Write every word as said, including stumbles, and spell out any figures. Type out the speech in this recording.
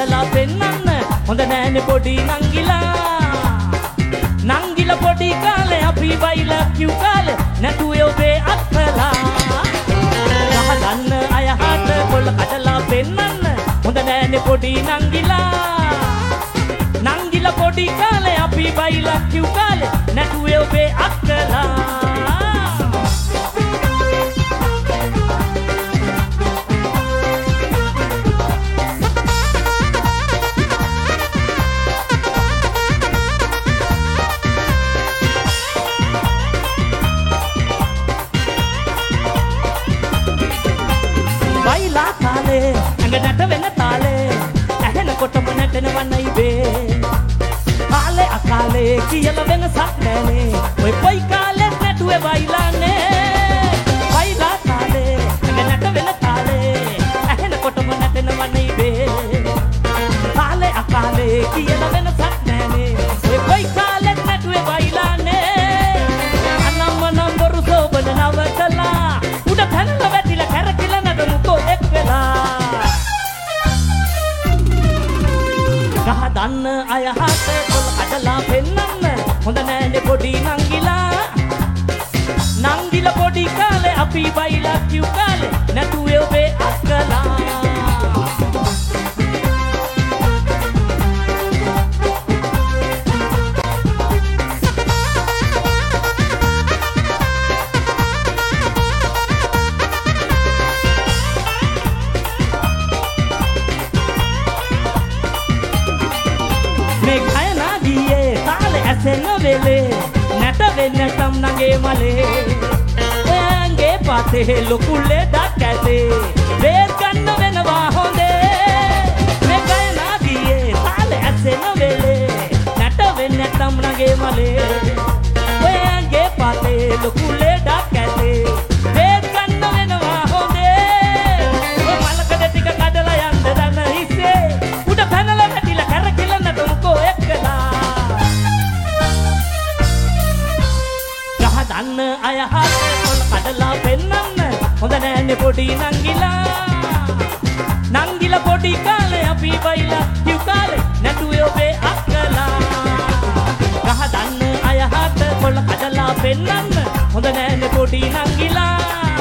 කඩලා පෙන්නන්න හොඳ නෑනේ පොඩි නංගිලා. නංගිලා පොඩි කාලේ අපි බයිලා කිව් කාලේ නැතුවේ ඔබේ අත්කලා. ගහගන්න අය හත කොල්ල කඩලා පෙන්නන්න හොඳ නෑනේ පොඩි නංගිලා. නංගිලා පොඩි කාලේ අපි බයිලා කිව් කාලේ නැතුවේ ඔබේ අත්කලා. ඇඟ නැට වෙන තාලේ ඇහෙනකොටම නැටෙනවන්නයි බේ. කාලේ අකාලේ කියලා වෙනසක් නෑනේ ඔය කොයි කාලෙත් නැටුවේ බයිලානේ. බයිලා තාලේ ඇඟ නැට වෙන තාලේ ඇහෙනකොටම නැටෙනවන්නයි බේ. කාලේ අකාලේ කියලා වෙනසක් නෑනේ ඔය කොයි කාලෙත් නැටුවේ බයිලානේ. අනම්මනම් බොරු සෝබන නවකලා උඩ පැනලා වැටිලා කැරකිලා නඩමුකෝ එක් වෙලා. ගහදන්න අය හත කොල්ල කඩලා පෙන්නන්න හොඳ නෑනේ පොඩි නංගිලා. නංගිලා පොඩි කාලේ අපි බයිලා කිව් කාලේ නැතුවේ ඔබේ අක්කලා. වෙලේ නැට වෙන්න තම් නගේ මලේ. ඔයන්ගේ පතේ ලොකු ලෙඩක් ඇතේ වේත් ගන්න වෙනවා හොඳේ. මේ ගයනා දියේ තාලේ ඇසෙන වෙලේ නැට වෙන්න තම් නගේ මලේ. ඔයන්ගේ පතේ ලොකු ලෙඩක් ඇතේ වේත් ගන්න වෙනවා හොඳේ. ඔය මලකඩ ටික කඩලා යන්න දන හිසේ උඩ පැනලා වැටිලා කරකිලා නටමුකෝ එක්කලා. ගහදන්න අය හත කොල්ල කඩලා පෙන්නන්න හොඳ නෑනේ පොඩි නංගිලා. නංගිලා පොඩි කාලේ අපි බයිලා කිව් කාලේ නැතුවේ ඔබේ අක්කලා. ගහදන්න අය හත කොල්ල කඩලා පෙන්නන්න හොඳ නෑනේ පොඩි නංගිලා.